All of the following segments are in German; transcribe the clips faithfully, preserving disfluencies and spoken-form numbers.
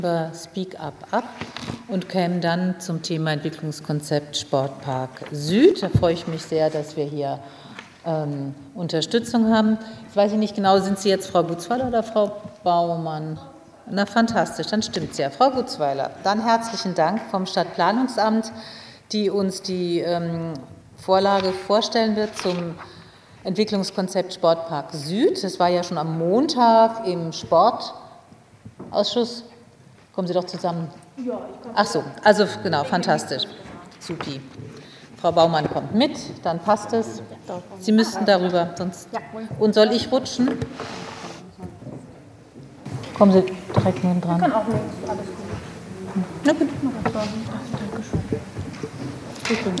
über Speak Up Up und kämen dann zum Thema Entwicklungskonzept Sportpark Süd. Da freue ich mich sehr, dass wir hier ähm, Unterstützung haben. Jetzt weiß ich nicht genau, sind Sie jetzt Frau Gutzweiler oder Frau Baumann? Na, fantastisch, dann stimmt es ja. Frau Gutzweiler, dann herzlichen Dank vom Stadtplanungsamt, die uns die ähm, Vorlage vorstellen wird zum Entwicklungskonzept Sportpark Süd. Das war ja schon am Montag im Sportausschuss. Kommen Sie doch zusammen. Ja, ich komme. Ach so, also genau, fantastisch. Supi. Frau Baumann kommt mit, dann passt es. Sie müssten darüber, sonst. Und soll ich rutschen? Kommen Sie direkt neben dran. Ich kann auch nicht, alles gut. Na gut. Dankeschön.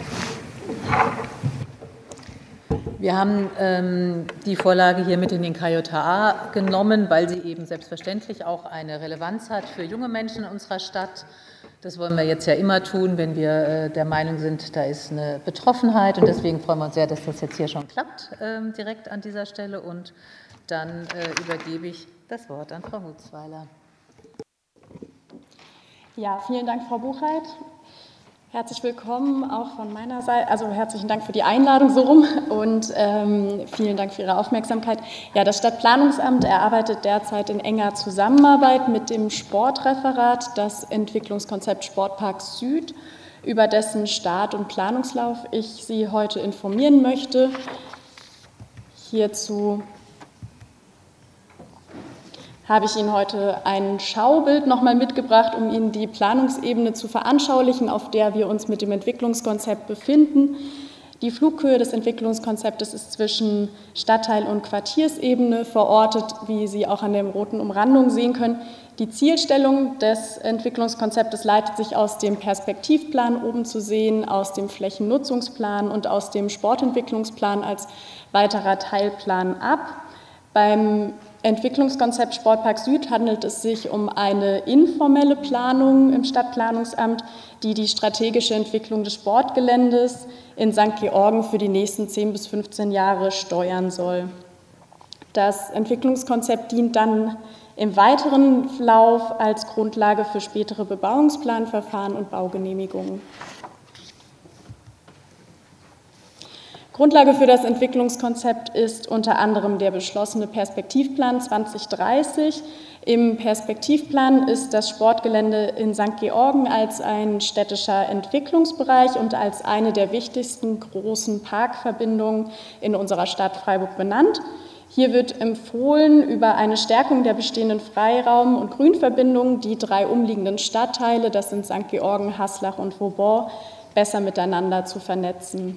Wir haben ähm, die Vorlage hier mit in den K J H A genommen, weil sie eben selbstverständlich auch eine Relevanz hat für junge Menschen in unserer Stadt. Das wollen wir jetzt ja immer tun, wenn wir äh, der Meinung sind, da ist eine Betroffenheit. Und deswegen freuen wir uns sehr, dass das jetzt hier schon klappt, äh, direkt an dieser Stelle. Und dann äh, übergebe ich das Wort an Frau Gutzweiler. Ja, vielen Dank, Frau Buchheit. Herzlich willkommen auch von meiner Seite, also herzlichen Dank für die Einladung so rum und ähm, vielen Dank für Ihre Aufmerksamkeit. Ja, das Stadtplanungsamt erarbeitet derzeit in enger Zusammenarbeit mit dem Sportreferat das Entwicklungskonzept Sportpark Süd, über dessen Start- und Planungslauf ich Sie heute informieren möchte. Hierzu habe ich Ihnen heute ein Schaubild nochmal mitgebracht, um Ihnen die Planungsebene zu veranschaulichen, auf der wir uns mit dem Entwicklungskonzept befinden. Die Flughöhe des Entwicklungskonzeptes ist zwischen Stadtteil- und Quartiersebene verortet, wie Sie auch an der roten Umrandung sehen können. Die Zielstellung des Entwicklungskonzeptes leitet sich aus dem Perspektivplan oben zu sehen, aus dem Flächennutzungsplan und aus dem Sportentwicklungsplan als weiterer Teilplan ab. Beim Entwicklungskonzept Sportpark Süd handelt es sich um eine informelle Planung im Stadtplanungsamt, die die strategische Entwicklung des Sportgeländes in Sankt Georgen für die nächsten zehn bis fünfzehn Jahre steuern soll. Das Entwicklungskonzept dient dann im weiteren Verlauf als Grundlage für spätere Bebauungsplanverfahren und Baugenehmigungen. Grundlage für das Entwicklungskonzept ist unter anderem der beschlossene Perspektivplan zwanzig dreißig. Im Perspektivplan ist das Sportgelände in Sankt Georgen als ein städtischer Entwicklungsbereich und als eine der wichtigsten großen Parkverbindungen in unserer Stadt Freiburg benannt. Hier wird empfohlen, über eine Stärkung der bestehenden Freiraum- und Grünverbindungen die drei umliegenden Stadtteile, das sind Sankt Georgen, Haslach und Vauban, besser miteinander zu vernetzen.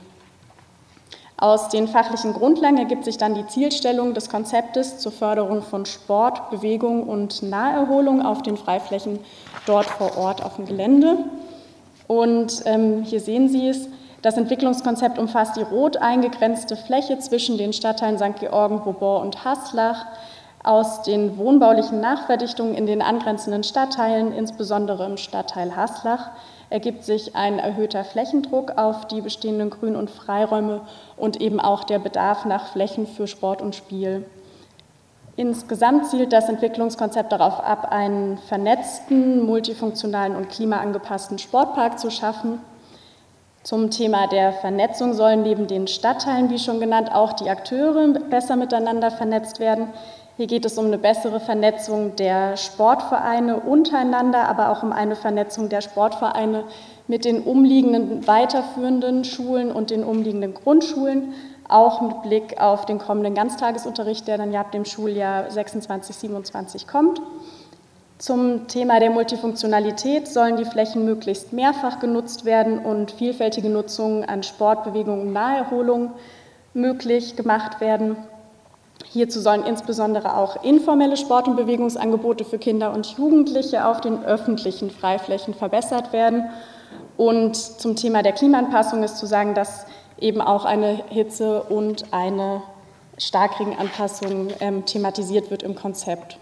Aus den fachlichen Grundlagen ergibt sich dann die Zielstellung des Konzeptes zur Förderung von Sport, Bewegung und Naherholung auf den Freiflächen dort vor Ort auf dem Gelände. Und ähm, hier sehen Sie es, das Entwicklungskonzept umfasst die rot eingegrenzte Fläche zwischen den Stadtteilen Sankt Georgen, Vauban und Haslach. Aus den wohnbaulichen Nachverdichtungen in den angrenzenden Stadtteilen, insbesondere im Stadtteil Haslach, ergibt sich ein erhöhter Flächendruck auf die bestehenden Grün- und Freiräume und eben auch der Bedarf nach Flächen für Sport und Spiel. Insgesamt zielt das Entwicklungskonzept darauf ab, einen vernetzten, multifunktionalen und klimaangepassten Sportpark zu schaffen. Zum Thema der Vernetzung sollen neben den Stadtteilen, wie schon genannt, auch die Akteure besser miteinander vernetzt werden. Hier geht es um eine bessere Vernetzung der Sportvereine untereinander, aber auch um eine Vernetzung der Sportvereine mit den umliegenden weiterführenden Schulen und den umliegenden Grundschulen, auch mit Blick auf den kommenden Ganztagesunterricht, der dann ja ab dem Schuljahr sechsundzwanzig siebenundzwanzig kommt. Zum Thema der Multifunktionalität sollen die Flächen möglichst mehrfach genutzt werden und vielfältige Nutzungen an Sport, Bewegung und Naherholung möglich gemacht werden. Hierzu sollen insbesondere auch informelle Sport- und Bewegungsangebote für Kinder und Jugendliche auf den öffentlichen Freiflächen verbessert werden. Und zum Thema der Klimaanpassung ist zu sagen, dass eben auch eine Hitze- und eine Starkregenanpassung ähm, thematisiert wird im Konzept.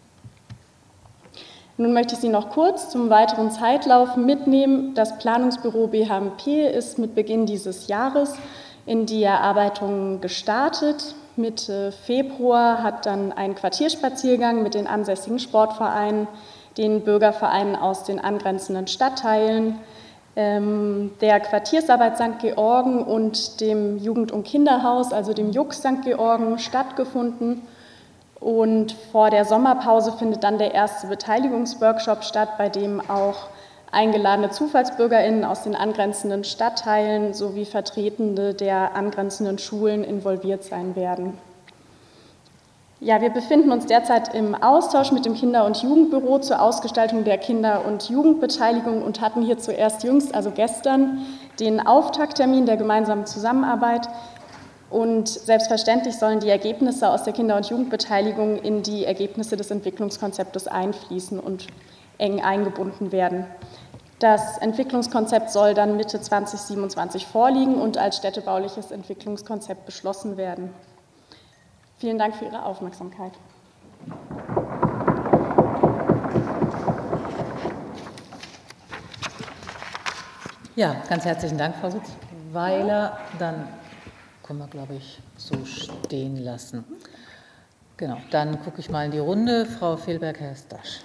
Nun möchte ich Sie noch kurz zum weiteren Zeitlauf mitnehmen. Das Planungsbüro B H M P ist mit Beginn dieses Jahres in die Erarbeitung gestartet. Mitte Februar hat dann ein Quartierspaziergang mit den ansässigen Sportvereinen, den Bürgervereinen aus den angrenzenden Stadtteilen, der Quartiersarbeit Sankt Georgen und dem Jugend- und Kinderhaus, also dem J U K Sankt Georgen, stattgefunden. Und vor der Sommerpause findet dann der erste Beteiligungsworkshop statt, bei dem auch eingeladene ZufallsbürgerInnen aus den angrenzenden Stadtteilen sowie Vertretende der angrenzenden Schulen involviert sein werden. Ja, wir befinden uns derzeit im Austausch mit dem Kinder- und Jugendbüro zur Ausgestaltung der Kinder- und Jugendbeteiligung und hatten hier zuerst jüngst, also gestern, den Auftakttermin der gemeinsamen Zusammenarbeit. Und selbstverständlich sollen die Ergebnisse aus der Kinder- und Jugendbeteiligung in die Ergebnisse des Entwicklungskonzeptes einfließen und eng eingebunden werden. Das Entwicklungskonzept soll dann Mitte zwanzig siebenundzwanzig vorliegen und als städtebauliches Entwicklungskonzept beschlossen werden. Vielen Dank für Ihre Aufmerksamkeit. Ja, ganz herzlichen Dank, Frau Weiler. Dann können wir, glaube ich, so stehen lassen. Genau, dann gucke ich mal in die Runde. Frau Fehlberg-Herstasch.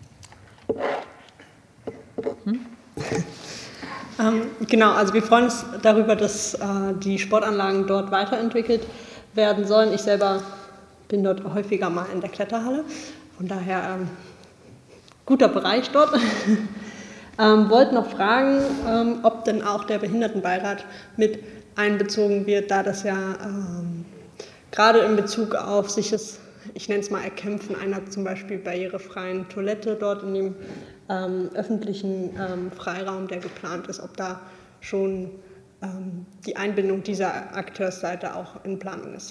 Hm? Ähm, genau, also wir freuen uns darüber, dass äh, die Sportanlagen dort weiterentwickelt werden sollen. Ich selber bin dort häufiger mal in der Kletterhalle, von daher ähm, guter Bereich dort. ähm, wollte noch fragen, ähm, ob denn auch der Behindertenbeirat mit einbezogen wird, da das ja ähm, gerade in Bezug auf sich das, ich nenne es mal Erkämpfen einer zum Beispiel barrierefreien Toilette dort in dem ähm, öffentlichen ähm, Freiraum, der geplant ist, ob da schon ähm, die Einbindung dieser Akteursseite auch in Planung ist.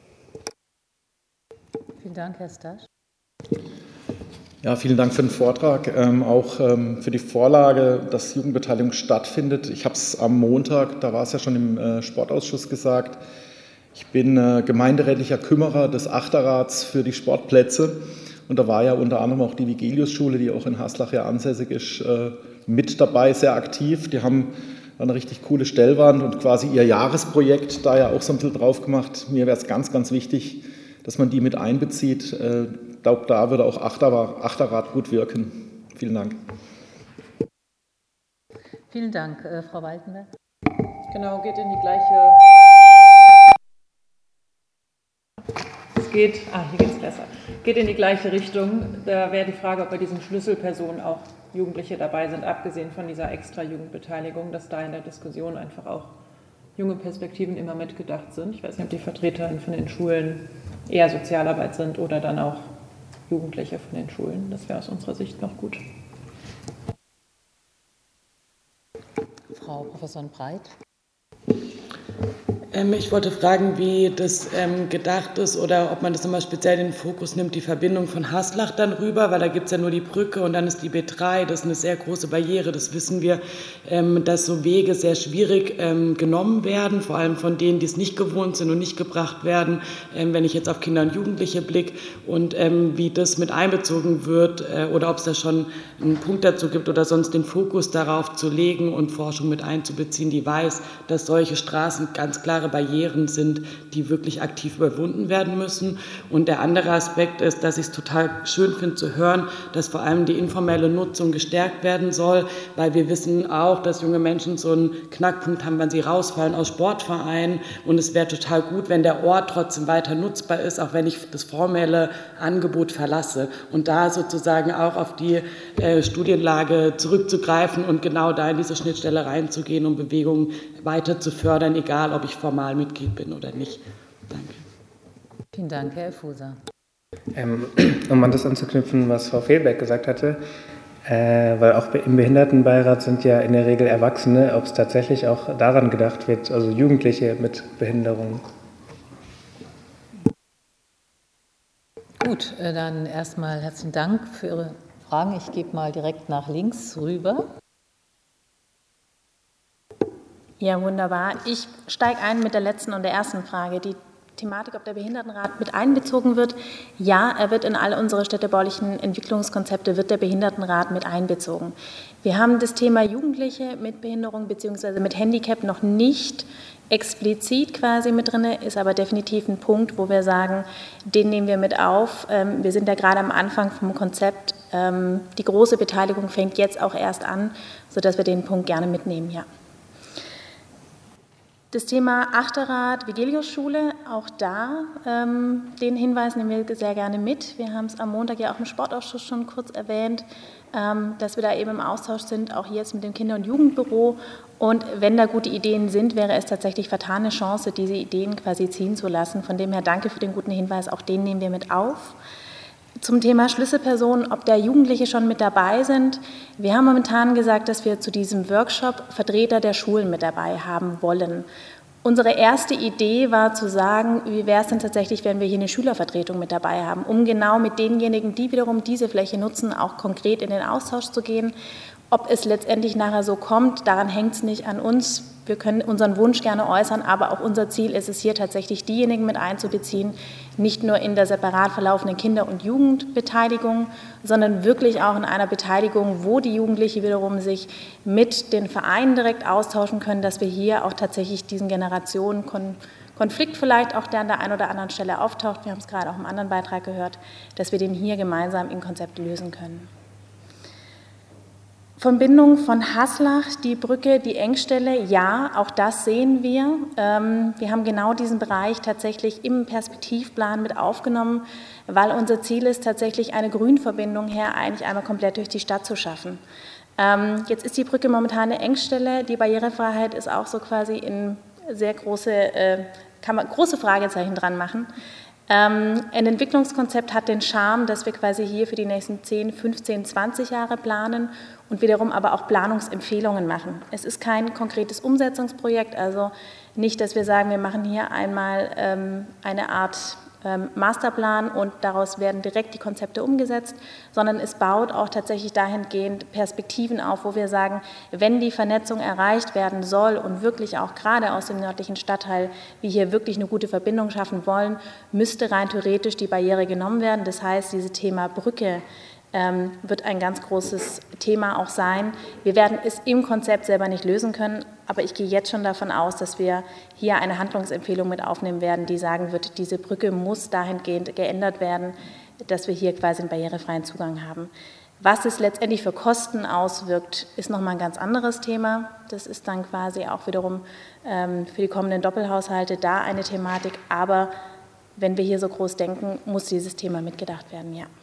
Vielen Dank, Herr Stasch. Ja, vielen Dank für den Vortrag, ähm, auch ähm, für die Vorlage, dass Jugendbeteiligung stattfindet. Ich habe es am Montag, da war es ja schon im äh, Sportausschuss gesagt, ich bin äh, gemeinderätlicher Kümmerer des Achterrats für die Sportplätze und da war ja unter anderem auch die Vigelius-Schule, die auch in Haslach ja ansässig ist, äh, mit dabei, sehr aktiv. Die haben eine richtig coole Stellwand und quasi ihr Jahresprojekt da ja auch so ein bisschen drauf gemacht. Mir wäre es ganz, ganz wichtig, dass man die mit einbezieht. Ich glaube, da würde auch Achterrad gut wirken. Vielen Dank. Vielen Dank, äh, Frau Waltenberg. Genau, geht in die gleiche. Es geht, ah, hier geht es besser. Geht in die gleiche Richtung. Da wäre die Frage, ob bei diesen Schlüsselpersonen auch Jugendliche dabei sind, abgesehen von dieser extra Jugendbeteiligung, dass da in der Diskussion einfach auch junge Perspektiven immer mitgedacht sind. Ich weiß nicht, ob die Vertreterinnen von den Schulen eher Sozialarbeit sind oder dann auch Jugendliche von den Schulen. Das wäre aus unserer Sicht noch gut. Frau Professorin Breit. Ähm, ich wollte fragen, wie das ähm, gedacht ist oder ob man das nochmal speziell in den Fokus nimmt, die Verbindung von Haslach dann rüber, weil da gibt es ja nur die Brücke und dann ist die B drei, das ist eine sehr große Barriere, das wissen wir, ähm, dass so Wege sehr schwierig ähm, genommen werden, vor allem von denen, die es nicht gewohnt sind und nicht gebracht werden, ähm, wenn ich jetzt auf Kinder und Jugendliche blicke und ähm, wie das mit einbezogen wird äh, oder ob es da schon einen Punkt dazu gibt oder sonst den Fokus darauf zu legen und Forschung mit einzubeziehen, die weiß, dass solche Straßen ganz klare Barrieren sind, die wirklich aktiv überwunden werden müssen. Und der andere Aspekt ist, dass ich es total schön finde zu hören, dass vor allem die informelle Nutzung gestärkt werden soll, weil wir wissen auch, dass junge Menschen so einen Knackpunkt haben, wenn sie rausfallen aus Sportvereinen. Und es wäre total gut, wenn der Ort trotzdem weiter nutzbar ist, auch wenn ich das formelle Angebot verlasse. Und da sozusagen auch auf die äh, Studienlage zurückzugreifen und genau da in diese Schnittstelle reinzugehen, um Bewegungen weiter zu fördern, egal ob ich formal Mitglied bin oder nicht. Danke. Vielen Dank, Herr Fuser. Ähm, um an das anzuknüpfen, was Frau Fehlberg gesagt hatte, äh, weil auch im Behindertenbeirat sind ja in der Regel Erwachsene, ob es tatsächlich auch daran gedacht wird, also Jugendliche mit Behinderung. Gut, dann erstmal herzlichen Dank für Ihre Fragen. Ich gebe mal direkt nach links rüber. Ja, wunderbar. Ich steige ein mit der letzten und der ersten Frage. Die Thematik, ob der Behindertenrat mit einbezogen wird. Ja, er wird in all unsere städtebaulichen Entwicklungskonzepte, wird der Behindertenrat mit einbezogen. Wir haben das Thema Jugendliche mit Behinderung bzw. mit Handicap noch nicht explizit quasi mit drin, ist aber definitiv ein Punkt, wo wir sagen, den nehmen wir mit auf. Wir sind ja gerade am Anfang vom Konzept ähm, die große Beteiligung fängt jetzt auch erst an, sodass wir den Punkt gerne mitnehmen, ja. Das Thema Achterrad, Vigelius-Schule, auch da, ähm, den Hinweis nehmen wir sehr gerne mit. Wir haben es am Montag ja auch im Sportausschuss schon kurz erwähnt, ähm, dass wir da eben im Austausch sind, auch jetzt mit dem Kinder- und Jugendbüro. Und wenn da gute Ideen sind, wäre es tatsächlich vertane Chance, diese Ideen quasi ziehen zu lassen. Von dem her danke für den guten Hinweis, auch den nehmen wir mit auf. Zum Thema Schlüsselpersonen, ob da Jugendliche schon mit dabei sind. Wir haben momentan gesagt, dass wir zu diesem Workshop Vertreter der Schulen mit dabei haben wollen. Unsere erste Idee war zu sagen, wie wäre es denn tatsächlich, wenn wir hier eine Schülervertretung mit dabei haben, um genau mit denjenigen, die wiederum diese Fläche nutzen, auch konkret in den Austausch zu gehen. Ob es letztendlich nachher so kommt, daran hängt es nicht an uns. Wir können unseren Wunsch gerne äußern, aber auch unser Ziel ist es hier tatsächlich, diejenigen mit einzubeziehen, nicht nur in der separat verlaufenden Kinder- und Jugendbeteiligung, sondern wirklich auch in einer Beteiligung, wo die Jugendlichen wiederum sich mit den Vereinen direkt austauschen können, dass wir hier auch tatsächlich diesen Generationenkonflikt vielleicht auch, der an der einen oder anderen Stelle auftaucht, wir haben es gerade auch im anderen Beitrag gehört, dass wir den hier gemeinsam im Konzept lösen können. Verbindung von Haslach, die Brücke, die Engstelle, ja, auch das sehen wir. Wir haben genau diesen Bereich tatsächlich im Perspektivplan mit aufgenommen, weil unser Ziel ist, tatsächlich eine Grünverbindung her eigentlich einmal komplett durch die Stadt zu schaffen. Jetzt ist die Brücke momentan eine Engstelle, die Barrierefreiheit ist auch so quasi in sehr große, kann man große Fragezeichen dran machen. Ähm, ein Entwicklungskonzept hat den Charme, dass wir quasi hier für die nächsten zehn, fünfzehn, zwanzig Jahre planen und wiederum aber auch Planungsempfehlungen machen. Es ist kein konkretes Umsetzungsprojekt, also nicht, dass wir sagen, wir machen hier einmal ähm, eine Art ähm, Masterplan und daraus werden direkt die Konzepte umgesetzt, sondern es baut auch tatsächlich dahingehend Perspektiven auf, wo wir sagen, wenn die Vernetzung erreicht werden soll und wirklich auch gerade aus dem nördlichen Stadtteil wir hier wirklich eine gute Verbindung schaffen wollen, müsste rein theoretisch die Barriere genommen werden. Das heißt, dieses Thema Brücke ähm, wird ein ganz großes Thema auch sein. Wir werden es im Konzept selber nicht lösen können, aber ich gehe jetzt schon davon aus, dass wir hier eine Handlungsempfehlung mit aufnehmen werden, die sagen wird, diese Brücke muss dahingehend geändert werden, dass wir hier quasi einen barrierefreien Zugang haben. Was es letztendlich für Kosten auswirkt, ist nochmal ein ganz anderes Thema. Das ist dann quasi auch wiederum ähm, für die kommenden Doppelhaushalte da eine Thematik. Aber wenn wir hier so groß denken, muss dieses Thema mitgedacht werden, ja.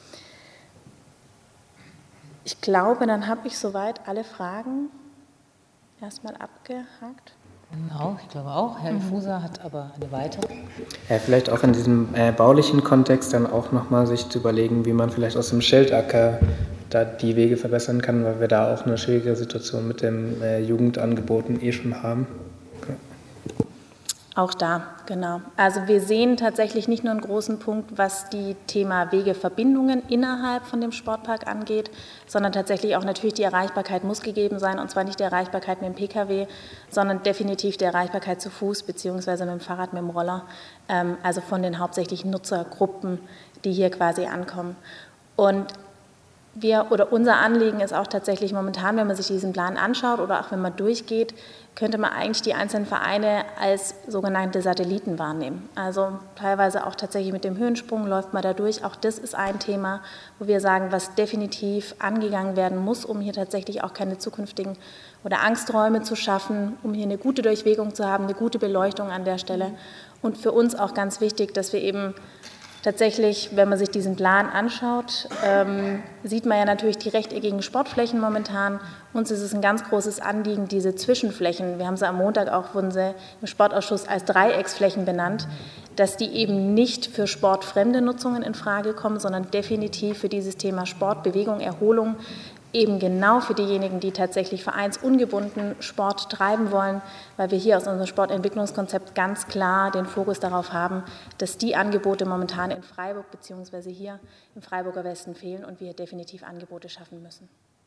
Ich glaube, dann habe ich soweit alle Fragen erstmal abgehakt. Genau, ich glaube auch. Herr Fuser hat aber eine weitere. Ja, vielleicht auch in diesem äh, baulichen Kontext dann auch nochmal sich zu überlegen, wie man vielleicht aus dem Schildacker da die Wege verbessern kann, weil wir da auch eine schwierige Situation mit den äh, Jugendangeboten eh schon haben. Okay. Auch da, genau. Also wir sehen tatsächlich nicht nur einen großen Punkt, was die Thema Wegeverbindungen innerhalb von dem Sportpark angeht, sondern tatsächlich auch natürlich die Erreichbarkeit muss gegeben sein, und zwar nicht die Erreichbarkeit mit dem Pkw, sondern definitiv die Erreichbarkeit zu Fuß beziehungsweise mit dem Fahrrad, mit dem Roller, ähm, also von den hauptsächlichen Nutzergruppen, die hier quasi ankommen. Und wir oder unser Anliegen ist auch tatsächlich momentan, wenn man sich diesen Plan anschaut oder auch wenn man durchgeht, könnte man eigentlich die einzelnen Vereine als sogenannte Satelliten wahrnehmen. Also teilweise auch tatsächlich mit dem Höhensprung läuft man da durch. Auch das ist ein Thema, wo wir sagen, was definitiv angegangen werden muss, um hier tatsächlich auch keine zukünftigen oder Angsträume zu schaffen, um hier eine gute Durchwegung zu haben, eine gute Beleuchtung an der Stelle. Und für uns auch ganz wichtig, dass wir eben tatsächlich, wenn man sich diesen Plan anschaut, ähm, sieht man ja natürlich die rechteckigen Sportflächen momentan. Uns ist es ein ganz großes Anliegen, diese Zwischenflächen, wir haben sie am Montag auch, wurden sie im Sportausschuss als Dreiecksflächen benannt, dass die eben nicht für sportfremde Nutzungen in Frage kommen, sondern definitiv für dieses Thema Sport, Bewegung, Erholung, eben genau für diejenigen, die tatsächlich vereinsungebunden Sport treiben wollen, weil wir hier aus unserem Sportentwicklungskonzept ganz klar den Fokus darauf haben, dass die Angebote momentan in Freiburg bzw. hier im Freiburger Westen fehlen und wir definitiv Angebote schaffen müssen.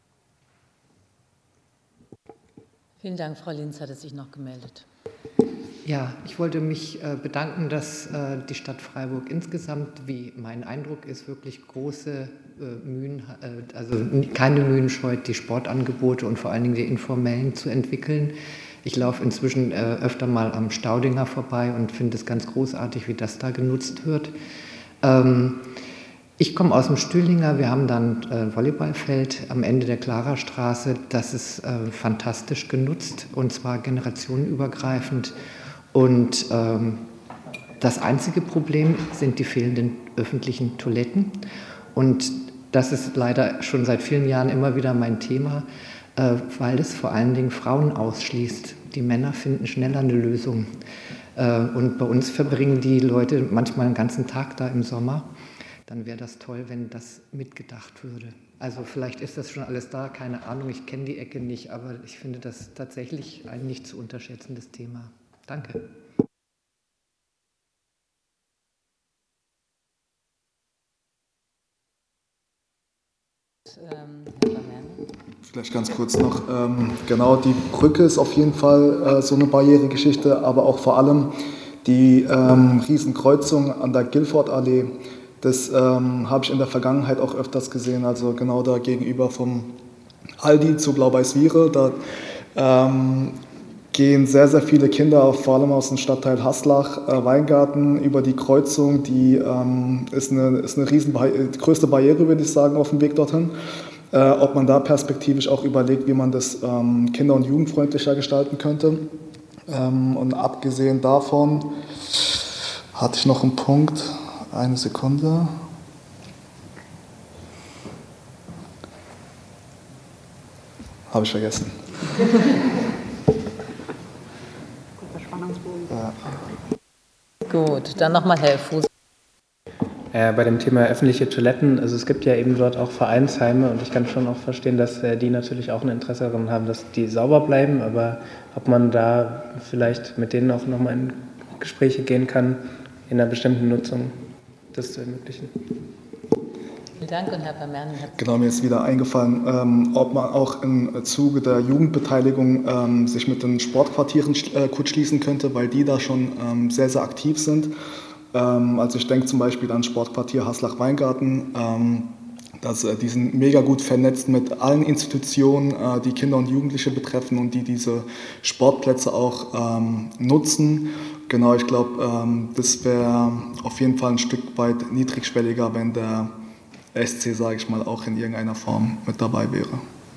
Vielen Dank, Frau Linz hatte sich noch gemeldet. Ja, ich wollte mich bedanken, dass die Stadt Freiburg insgesamt, wie mein Eindruck ist, wirklich große Mühen, also keine Mühen scheut, die Sportangebote und vor allen Dingen die informellen zu entwickeln. Ich laufe inzwischen öfter mal am Staudinger vorbei und finde es ganz großartig, wie das da genutzt wird. Ich komme aus dem Stühlinger, wir haben dann ein äh, Volleyballfeld am Ende der Klarastraße. Das ist äh, fantastisch genutzt und zwar generationenübergreifend. Und ähm, das einzige Problem sind die fehlenden öffentlichen Toiletten. Und das ist leider schon seit vielen Jahren immer wieder mein Thema, äh, weil es vor allen Dingen Frauen ausschließt. Die Männer finden schneller eine Lösung. Äh, und bei uns verbringen die Leute manchmal einen ganzen Tag da im Sommer. Dann wäre das toll, wenn das mitgedacht würde. Also vielleicht ist das schon alles da, keine Ahnung, ich kenne die Ecke nicht, aber ich finde das tatsächlich ein nicht zu unterschätzendes Thema. Danke. Vielleicht ganz kurz noch, ähm, genau, die Brücke ist auf jeden Fall äh, so eine Barrieregeschichte, aber auch vor allem die ähm, Riesenkreuzung an der Guilford-Allee. Das ähm, habe ich in der Vergangenheit auch öfters gesehen, also genau da gegenüber vom Aldi zu Blau-Weiß-Wiehre. Da ähm, gehen sehr, sehr viele Kinder, vor allem aus dem Stadtteil Haslach, äh, Weingarten, über die Kreuzung. Die ähm, ist eine, ist eine riesen, die größte Barriere, würde ich sagen, auf dem Weg dorthin. Äh, ob man da perspektivisch auch überlegt, wie man das ähm, kinder- und jugendfreundlicher gestalten könnte. Ähm, und abgesehen davon hatte ich noch einen Punkt. Eine Sekunde. Habe ich vergessen. Ja. Gut, dann nochmal Herr Fuß. Äh, bei dem Thema öffentliche Toiletten, also es gibt ja eben dort auch Vereinsheime und ich kann schon auch verstehen, dass äh, die natürlich auch ein Interesse daran haben, dass die sauber bleiben, aber ob man da vielleicht mit denen auch nochmal in Gespräche gehen kann, in einer bestimmten Nutzung, das zu ermöglichen. Vielen Dank und Herr Vermernen. Genau, mir ist wieder eingefallen, ähm, ob man auch im Zuge der Jugendbeteiligung ähm, sich mit den Sportquartieren äh, kurz schließen könnte, weil die da schon ähm, sehr, sehr aktiv sind. Ähm, also ich denke zum Beispiel an Sportquartier Haslach-Weingarten. Ähm, das, äh, die sind mega gut vernetzt mit allen Institutionen, äh, die Kinder und Jugendliche betreffen und die diese Sportplätze auch ähm, nutzen. Genau, ich glaube, ähm, das wäre auf jeden Fall ein Stück weit niedrigschwelliger, wenn der S C, sage ich mal, auch in irgendeiner Form mit dabei wäre.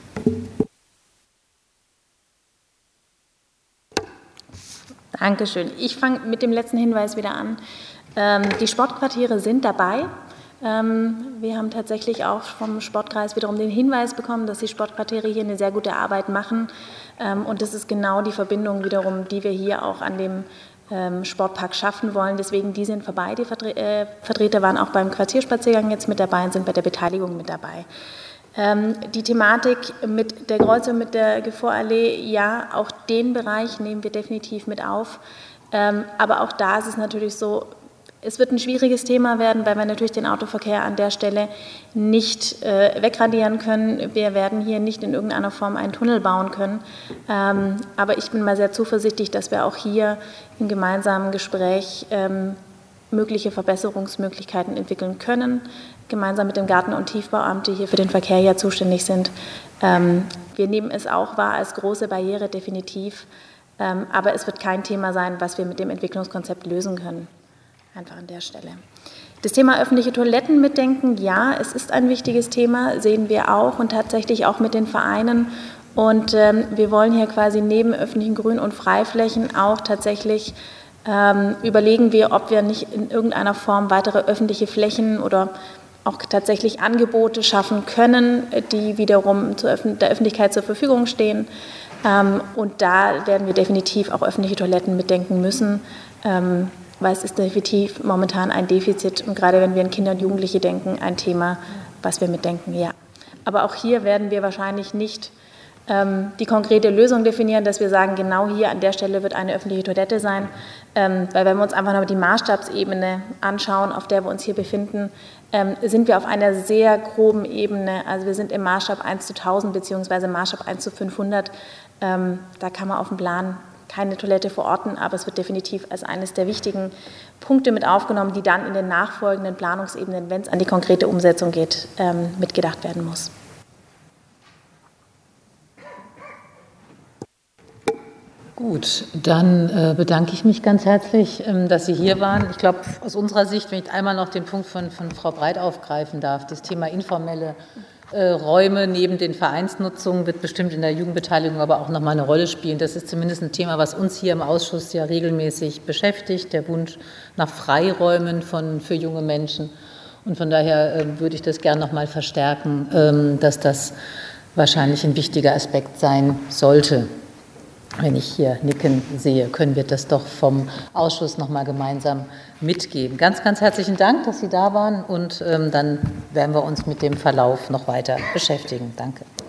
Dankeschön. Ich fange mit dem letzten Hinweis wieder an. Ähm, die Sportquartiere sind dabei. Ähm, wir haben tatsächlich auch vom Sportkreis wiederum den Hinweis bekommen, dass die Sportquartiere hier eine sehr gute Arbeit machen. Ähm, und das ist genau die Verbindung wiederum, die wir hier auch an dem ähm, Sportpark schaffen wollen. Deswegen, die sind vorbei. Die Vertre äh, Vertreter waren auch beim Quartierspaziergang jetzt mit dabei und sind bei der Beteiligung mit dabei. Ähm, die Thematik mit der Kreuzung, mit der Gevorallee, ja, auch den Bereich nehmen wir definitiv mit auf. Ähm, aber auch da ist es natürlich so, es wird ein schwieriges Thema werden, weil wir natürlich den Autoverkehr an der Stelle nicht äh, wegradieren können. Wir werden hier nicht in irgendeiner Form einen Tunnel bauen können. Ähm, aber ich bin mal sehr zuversichtlich, dass wir auch hier im gemeinsamen Gespräch ähm, mögliche Verbesserungsmöglichkeiten entwickeln können, gemeinsam mit dem Garten- und Tiefbauamt, die hier für den Verkehr ja zuständig sind. Ähm, wir nehmen es auch wahr als große Barriere, definitiv. Ähm, aber es wird kein Thema sein, was wir mit dem Entwicklungskonzept lösen können. Einfach an der Stelle. Das Thema öffentliche Toiletten mitdenken, ja, es ist ein wichtiges Thema, sehen wir auch und tatsächlich auch mit den Vereinen. Und ähm, wir wollen hier quasi neben öffentlichen Grün- und Freiflächen auch tatsächlich ähm, überlegen wir, ob wir nicht in irgendeiner Form weitere öffentliche Flächen oder auch tatsächlich Angebote schaffen können, die wiederum zur Öf- der Öffentlichkeit zur Verfügung stehen. Ähm, und da werden wir definitiv auch öffentliche Toiletten mitdenken müssen. Ähm, weil es ist definitiv momentan ein Defizit und gerade wenn wir an Kinder und Jugendliche denken, ein Thema, was wir mitdenken, ja. Aber auch hier werden wir wahrscheinlich nicht ähm, die konkrete Lösung definieren, dass wir sagen, genau hier an der Stelle wird eine öffentliche Toilette sein, ähm, weil wenn wir uns einfach noch die Maßstabsebene anschauen, auf der wir uns hier befinden, ähm, sind wir auf einer sehr groben Ebene, also wir sind im Maßstab eins zu tausend beziehungsweise Maßstab eins zu fünfhundert, ähm, da kann man auf dem Plan keine Toilette verorten, aber es wird definitiv als eines der wichtigen Punkte mit aufgenommen, die dann in den nachfolgenden Planungsebenen, wenn es an die konkrete Umsetzung geht, ähm, mitgedacht werden muss. Gut, dann äh, bedanke ich mich ganz herzlich, ähm, dass Sie hier waren. Ich glaube, aus unserer Sicht, wenn ich einmal noch den Punkt von, von Frau Breit aufgreifen darf, das Thema informelle äh, Räume neben den Vereinsnutzungen wird bestimmt in der Jugendbeteiligung aber auch noch mal eine Rolle spielen. Das ist zumindest ein Thema, was uns hier im Ausschuss ja regelmäßig beschäftigt, der Wunsch nach Freiräumen von, für junge Menschen. Und von daher äh, würde ich das gerne noch mal verstärken, ähm, dass das wahrscheinlich ein wichtiger Aspekt sein sollte. Wenn ich hier nicken sehe, können wir das doch vom Ausschuss noch mal gemeinsam mitgeben. Ganz, ganz herzlichen Dank, dass Sie da waren und ähm, dann werden wir uns mit dem Verlauf noch weiter beschäftigen. Danke.